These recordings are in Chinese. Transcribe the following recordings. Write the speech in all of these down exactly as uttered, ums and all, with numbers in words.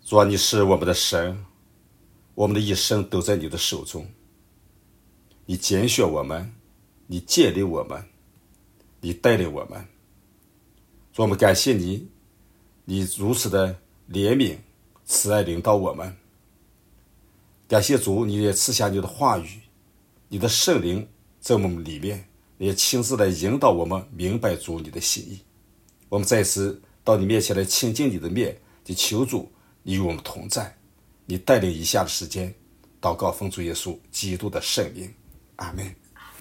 主啊，你是我们的神，我们的一生都在你的手中。你拣选我们，你建立我们，你带领我们。主，我们感谢你，你如此的怜悯慈爱领导我们。感谢主，你也赐下你的话语，你的圣灵在我们里面，你也亲自来引导我们明白主你的心意。我们再次到你面前来亲近你的面，就求主你与我们同在，你带领以下的时间祷告奉主耶稣基督的圣名，阿们。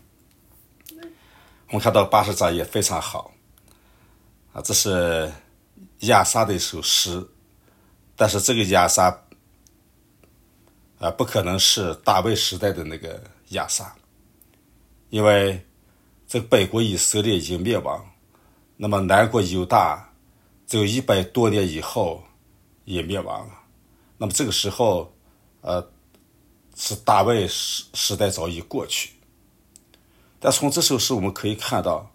我们看到八十章也非常好啊，这是亚萨的一首诗，但是这个亚萨啊，不可能是大卫时代的那个亚萨，因为这个北国以色列已经灭亡，那么南国犹大只有一百多年以后也灭亡了。那么这个时候，呃，是大卫时时代早已过去。但从这首诗我们可以看到，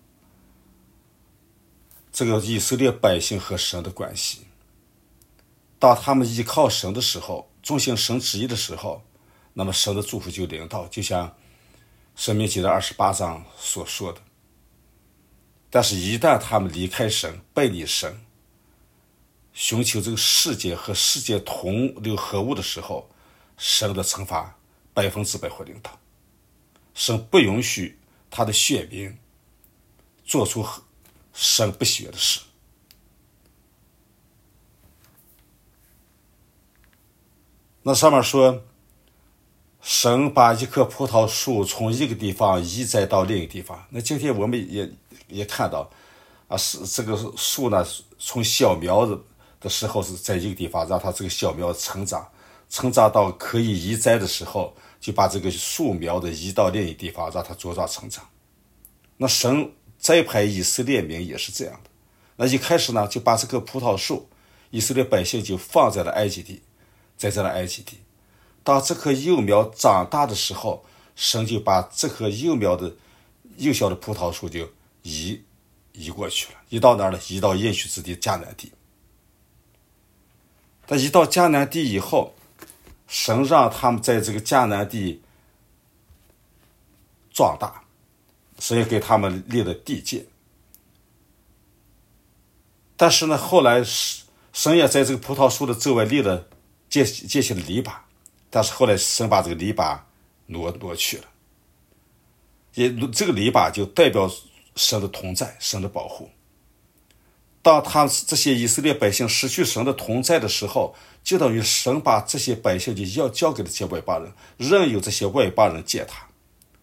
这个以色列百姓和神的关系。当他们依靠神的时候，遵行神旨意的时候，那么神的祝福就临到，就像申命记的二十八章所说的。但是一旦他们离开神，背离神，寻求这个世界和世界同流合污的时候，神的惩罚百分之百会临到。神不允许他的选民做出神不喜悦的事。那上面说，神把一棵葡萄树从一个地方移栽到另一个地方。那今天我们也也看到啊，是这个树呢，从小苗子的时候是在一个地方，让它这个小苗成长，成长到可以移栽的时候，就把这个树苗的移到另一个地方，让它茁壮成长。那神栽培以色列民也是这样的。那一开始呢，就把这棵葡萄树，以色列百姓就放在了埃及地，在这了埃及地。当这棵幼苗长大的时候，神就把这棵幼苗的幼小的葡萄树就移移过去了，移到哪儿呢？移到应许之地迦南地。但移到迦南地以后，神让他们在这个迦南地壮大，神也给他们立了地界。但是呢，后来神也在这个葡萄树的周围立了建建起了篱笆，但是后来神把这个篱笆挪挪去了，也这个篱笆就代表神的同在，神的保护。当他这些以色列百姓失去神的同在的时候，就等于神把这些百姓就要交给这些外邦人，任由这些外邦人践踏。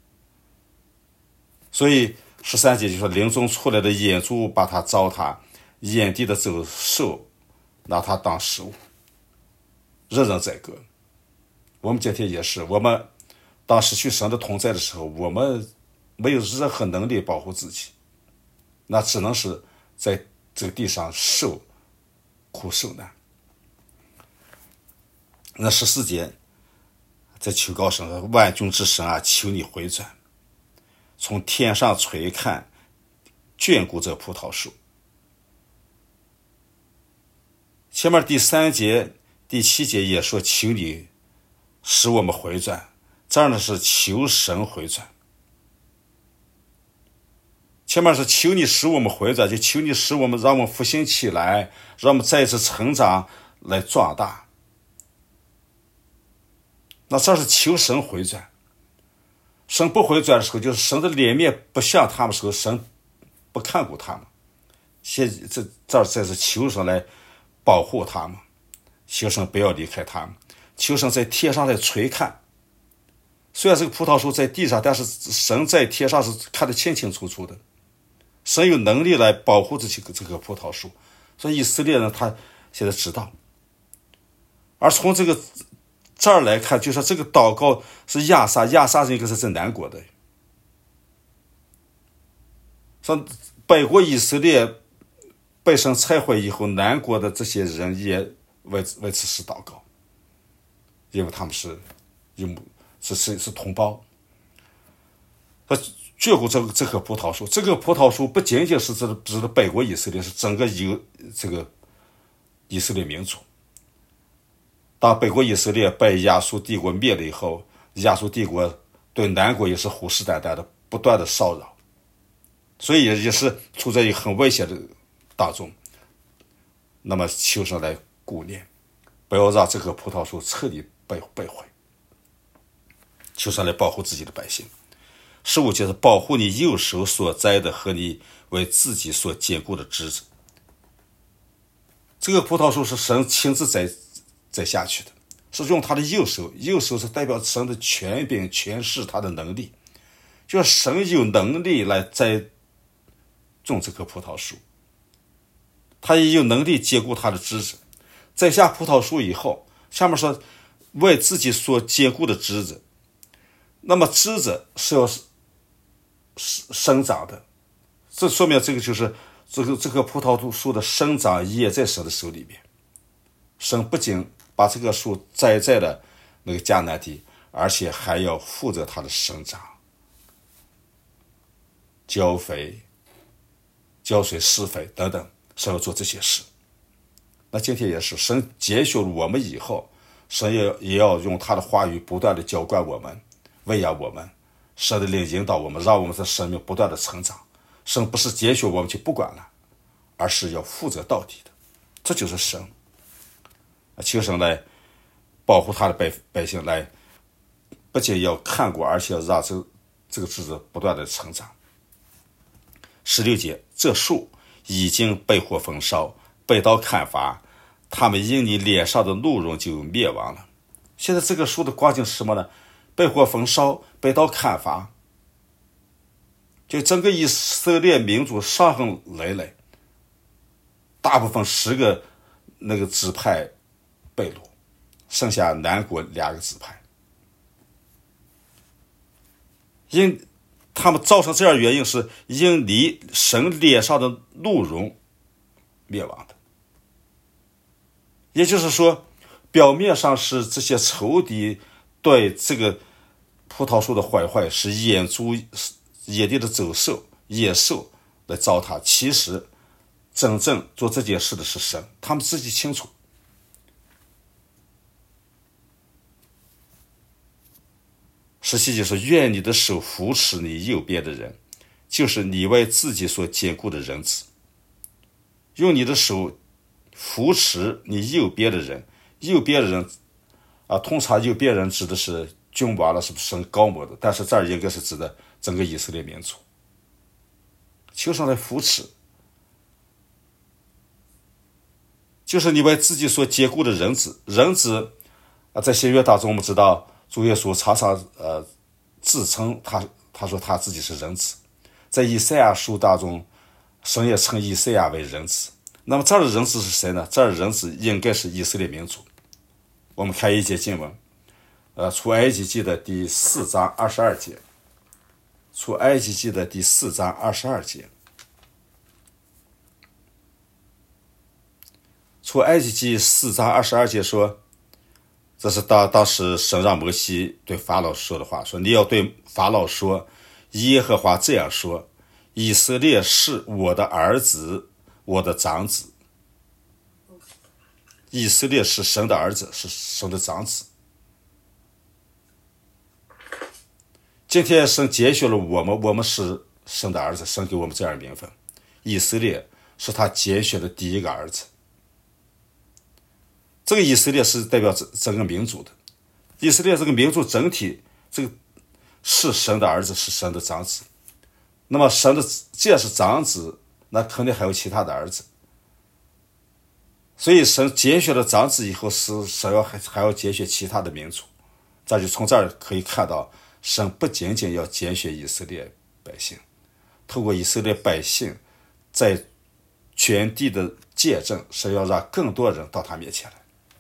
所以十三节就说，林中出来的野猪把他糟蹋，野地的走兽拿它当食物，人人宰割。我们今天也是，我们当失去神的同在的时候，我们没有任何能力保护自己，那只能是在这个地上受苦受难。那十四节在求告神，万军之神啊，求你回转，从天上垂看，眷顾这葡萄树。前面第三节第七节也说，求你使我们回转，这样的是求神回转。前面是求你使我们回转，就求你使我们，让我们复兴起来，让我们再一次成长来壮大。那这是求神回转。神不回转的时候，就是神的脸面不向他们的时候，神不看顾他们。现这这才是求神来保护他们，求神不要离开他们，求神在天上来垂看。虽然这个葡萄树在地上，但是神在天上是看得清清楚楚的。神有能力来保护这些这个葡萄树，所以以色列人他现在知道。而从这个这儿来看，就说这个祷告是亚萨，亚萨这个是在南国的。说北国以色列被神拆毁以后，南国的这些人也为为此事祷告，因为他们是有是是是同胞。他眷顾这个这棵葡萄树，这个葡萄树不仅仅是指的指的北国以色列，是整个有这个以色列民族。 当北国以色列被亚述帝国灭了以后，亚述帝国对南国也是虎视眈眈的，不断的骚扰，所以也是处在一个很危险的当中。那么求神来顾念，不要让这棵葡萄树彻底被被毁，求神来保护自己的百姓。十五节是保护你右手所栽的和你为自己所坚固的枝子。这个葡萄树是神亲自栽栽下去的，是用他的右手，右手是代表神的权柄、权势，他的能力，就是神有能力来栽种这棵葡萄树，他也有能力坚固他的枝子。栽下葡萄树以后，下面说为自己所坚固的枝子，那么枝子是要生长的，这说明这个就是这个这棵葡萄树的生长也在神的手里面。神不仅把这个树栽在了那个迦南地，而且还要负责它的生长、浇肥、浇水、施肥等等，神要做这些事。那今天也是，神拣选了我们以后，神也也要用他的话语不断的浇灌我们、喂养我们，神的灵引导我们，让我们的生命不断的成长。神不是拣选我们就不管了，而是要负责到底的，这就是神。求神来保护他的百百姓，来不仅要看顾，而且要让这这个枝子不断的成长。十六节，这树已经被火焚烧，被刀砍伐，他们因你脸上的怒容就灭亡了。现在这个树的光景是什么呢？被火焚烧，被刀砍伐，就整个以色列民族伤痕累累，大部分十个那个支派被掳，剩下南国两个支派，因他们造成这样原因是因你神脸上的怒容灭亡的。也就是说，表面上是这些仇敌对这个葡萄树的毁坏是眼珠野地的走兽、野兽来糟蹋，其实真正做这件事的是神，他们自己清楚。十七节说，愿你的手扶持你右边的人，就是你为自己所坚固的人子。用你的手扶持你右边的人，右边的人啊，通常右边人指的是君王了，是不是神高摩的？但是这儿应该是指的整个以色列民族。求神来扶持，就是你为自己所坚固的人子。人子啊，在新约当中，我们知道主耶稣常常呃自称他他说他自己是人子。在以赛亚书当中，神也称以赛亚为人子。那么这儿的人子是谁呢？这儿的人子应该是以色列民族。我们看一节经文，呃，出埃及记的第四章二十二节，出埃及记的第四章二十二节，出埃及记四章二十二节说，这是当当时神让摩西对法老说的话，说你要对法老说，耶和华这样说，以色列是我的儿子，我的长子。以色列是神的儿子，是神的长子。今天神拣选了我们，我们是神的儿子，神给我们这样的名分。以色列是他拣选的第一个儿子。这个以色列是代表整个民族的，以色列这个民族整体，这个是神的儿子，是神的长子。那么神的既然是长子，那肯定还有其他的儿子。所以神拣选了长子以后，是神要还还要拣选其他的民族。这就从这儿可以看到，神不仅仅要拣选以色列百姓，透过以色列百姓在全地的见证，神要让更多人到他面前来。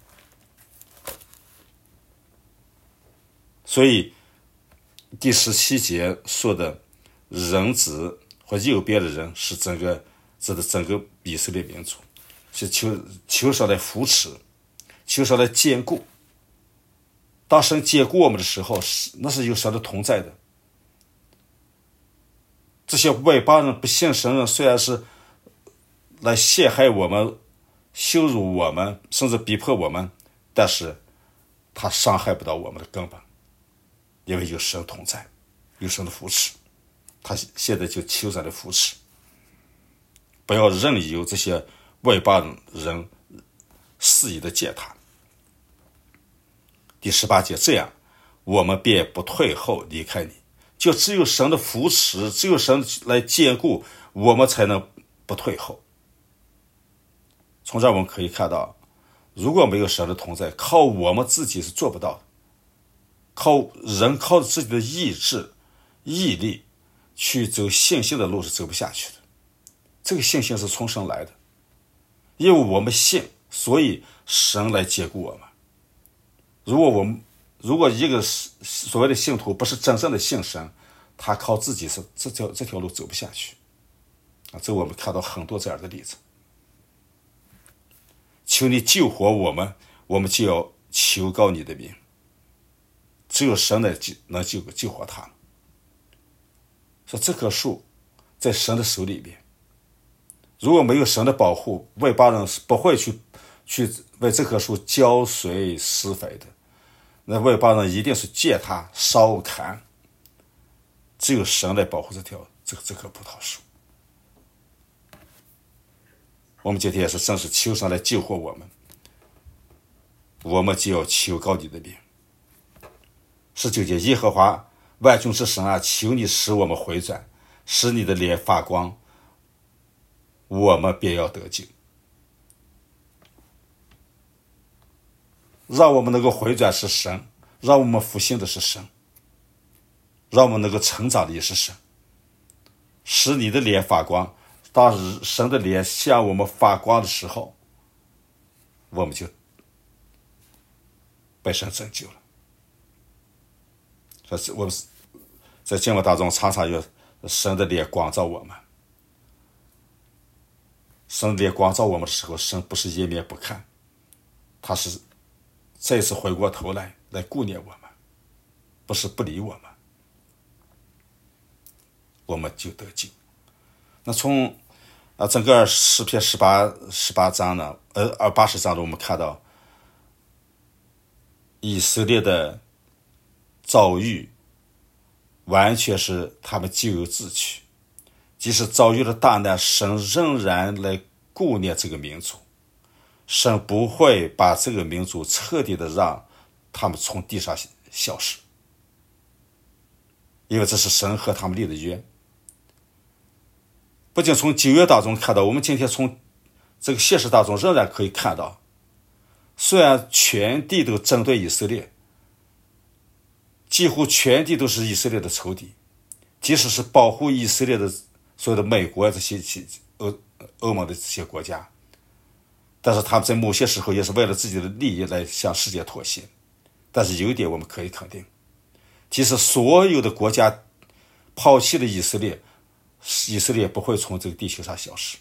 所以第十七节说的人子或右边的人，是整个指的整个以色列民族，是求求神来扶持，求神来坚固。当神坚固我们的时候，那是有神的同在的。这些外邦人、不信神人虽然是来陷害我们、羞辱我们，甚至逼迫我们，但是它伤害不到我们的根本，因为有神同在，有神的扶持。他现在就求神的扶持，不要任由这些外邦人肆意的践踏。第十八节，这样我们便不退后离开你，就只有神的扶持，只有神来坚固，我们才能不退后。从这儿我们可以看到，如果没有神的同在，靠我们自己是做不到的，靠人靠自己的意志毅力去走信心的路是走不下去的。这个信心是从神来的，因为我们信，所以神来接顾我们。如果我们如果一个所谓的信徒不是真正的信神，他靠自己是这条这条路走不下去啊！这我们看到很多这样的例子。求你救活我们，我们就要求告你的名。只有神来能救救活他们。说这棵树在神的手里边，如果没有神的保护，外邦人是不会去去为这棵树浇水施肥的。那外邦人一定是践踏烧砍，只有神来保护这条这个这棵葡萄树。我们今天也是正是求神来救活我们，我们就要求告你的名。十九节，耶和华万军之神啊，求你使我们回转，使你的脸发光，我们便要得救。让我们能够回转是神，让我们复兴的是神，让我们能够成长的也是神。使你的脸发光，当神的脸向我们发光的时候，我们就被神拯救了。所以我们在经文当中常常有神的脸光照我们，神的脸光照我们的时候，神不是掩面不看，他是再次回过头来来顾念我们，不是不理我们，我们就得救。那从啊整个诗篇十八十八章呢，呃二八十章中，我们看到以色列的遭遇完全是他们咎由自取，即使遭遇了大难，神仍然来顾念这个民族，神不会把这个民族彻底的让他们从地上消失，因为这是神和他们立的约。不仅从旧约当中看到，我们今天从这个现实当中仍然可以看到，虽然全地都针对以色列，几乎全地都是以色列的仇敌，即使是保护以色列的所有的美国这些欧欧盟的这些国家，但是他们在某些时候也是为了自己的利益来向世界妥协。但是有一点我们可以肯定，即使所有的国家抛弃了以色列，以色列不会从这个地球上消失，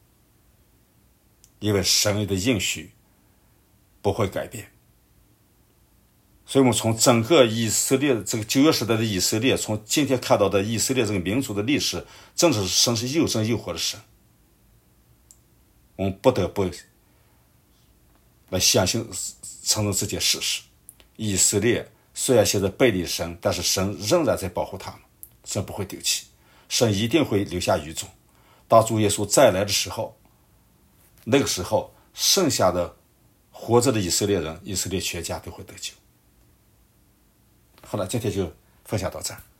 因为神的应许不会改变。所以我们从整个以色列这个旧约时代的以色列，从今天看到的以色列这个民族的历史，正是神是又真又活的神。我们不得不来相信承认这件事实，以色列虽然现在背离神，但是神仍然在保护他们，神不会丢弃，神一定会留下余种。当主耶稣再来的时候，那个时候剩下的活着的以色列人，以色列全家都会得救。好了，今天就分享到这儿。